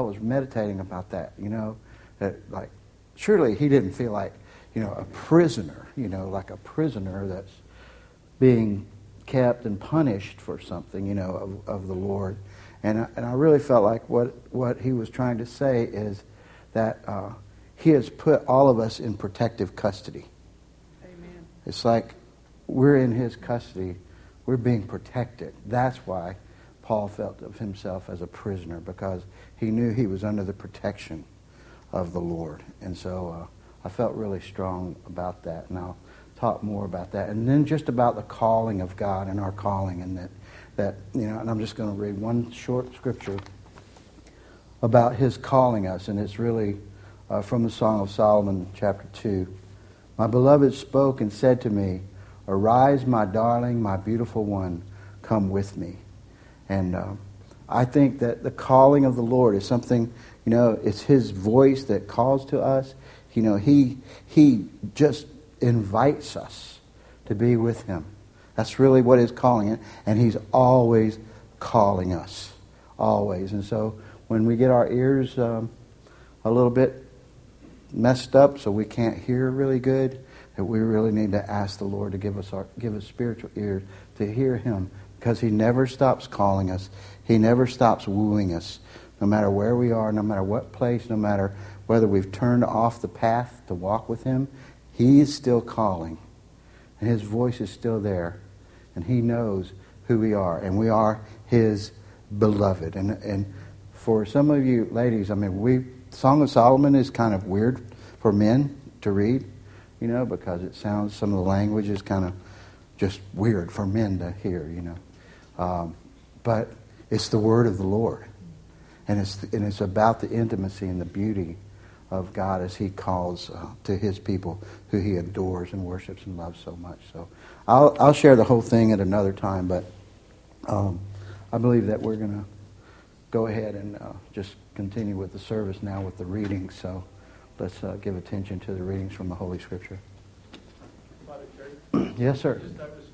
was meditating about that, that like surely he didn't feel like, a prisoner, like a prisoner that's being kept and punished for something, of the Lord. And I really felt like what he was trying to say is that he has put all of us in protective custody. Amen. It's like we're in his custody. We're being protected. That's why Paul felt of himself as a prisoner, because he knew he was under the protection of the Lord. And so I felt really strong about that, and I'll talk more about that. And then just about the calling of God and our calling, and that and I'm just going to read one short scripture about his calling us, and it's really from the Song of Solomon, chapter 2. My beloved spoke and said to me, arise, my darling, my beautiful one, come with me. And I think that the calling of the Lord is something, it's his voice that calls to us. He just invites us to be with him. That's really what his calling is. And he's always calling us. Always. And so when we get our ears a little bit messed up so we can't hear really good, that we really need to ask the Lord to give us spiritual ears to hear him, because he never stops calling us. He never stops wooing us. No matter where we are, no matter what place, no matter whether we've turned off the path to walk with him, he is still calling. And his voice is still there. And he knows who we are. And we are his beloved. And for some of you ladies, Song of Solomon is kind of weird for men to read, because it sounds, some of the language is kind of just weird for men to hear, But it's the word of the Lord. And it's about the intimacy and the beauty of God as he calls to his people who he adores and worships and loves so much. So I'll share the whole thing at another time, but I believe that we're going to go ahead and just continue with the service now with the readings. So let's give attention to the readings from the Holy Scripture. Father Jerry? Yes, sir. Just